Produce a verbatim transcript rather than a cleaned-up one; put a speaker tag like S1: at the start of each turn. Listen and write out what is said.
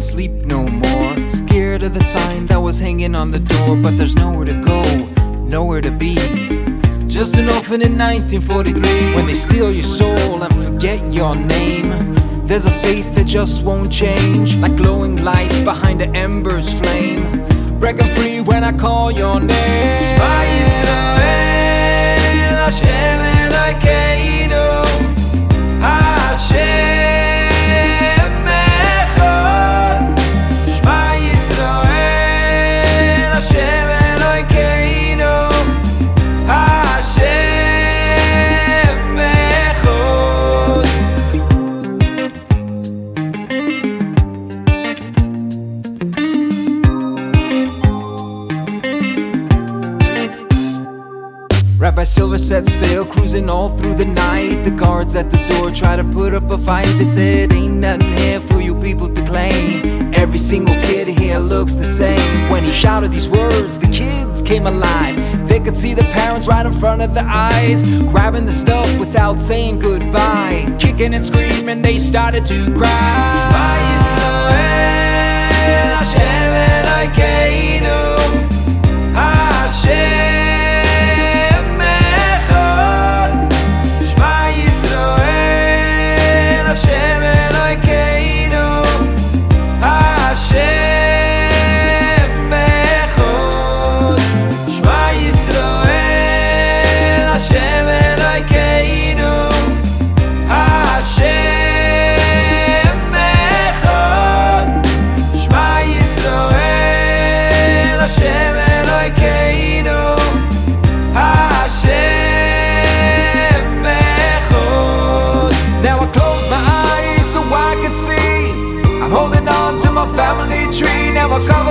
S1: sleep no more. Scared of the sign that was hanging on the door, but there's nowhere to go, nowhere to be. Just an orphan in nineteen forty-three. When they steal your soul and forget your name, there's a faith that just won't change, like glowing lights behind the ember's flame. Breaking free when I call your name. Shema Yisrael, Hashem Elokeinu, Hashem Echad. Shema Yisrael, Hashem Elokeinu, Hashem Rabbi Silver set sail, cruising all through the night. The guards at the door try to put up a fight. They said, ain't nothing here for you people to claim. Every single kid here looks the same. When he shouted these words, the kids came alive. They could see the parents right in front of their eyes, grabbing the stuff without saying goodbye. Kicking and screaming, they started to cry. Shema Yisrael, Hashem Elokeinu, Hashem. Family tree, now I cover